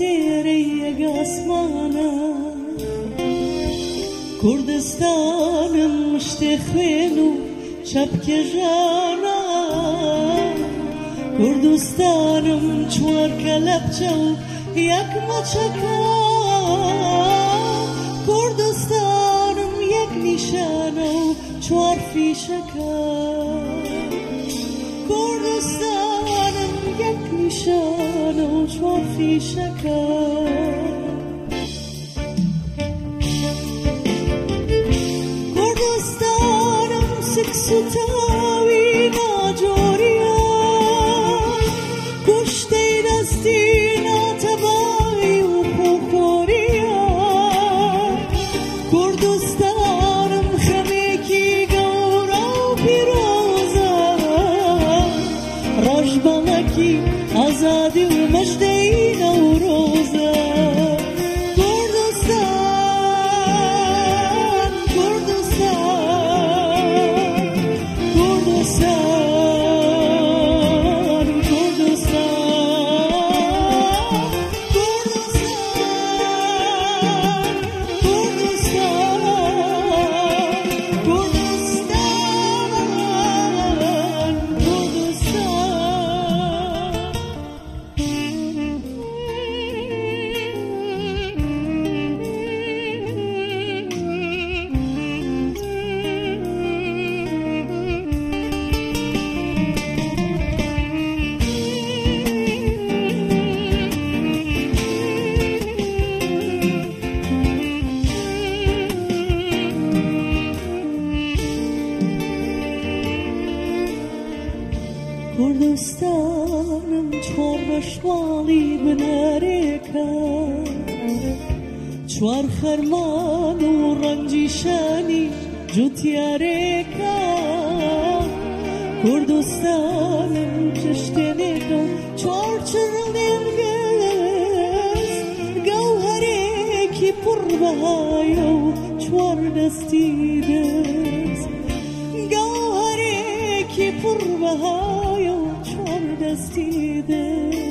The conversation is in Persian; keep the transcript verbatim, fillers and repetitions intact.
زیر یک آسمانم کردستانم مشت خوین و چپک جانم کردستانم چوار کلبچه و یک مچکم کردستانم یک نشانه و چوار فیشکم کردستانم یک نشانه و چوار فیشکم کردستانم سکس و تاوی ناجوریا کشته دستی ناتبایی و پوکوریا کردستانم خمیکی گورا و پیروزا رجبانکی آزادی و مجدی نوروزا کردستان کردستان کردستان کردستانم چوار مشوالی بنارێکە چوار خەرمان و ڕەنجی شانی جوتیارێکە کردستانم چشتێنێکە و چوار چڕنێرگەز گەوهەرێکی پڕبەهایە و چوار دەستی دەست گەوهەرێکی پڕبەهایە و چوار دەستی دەست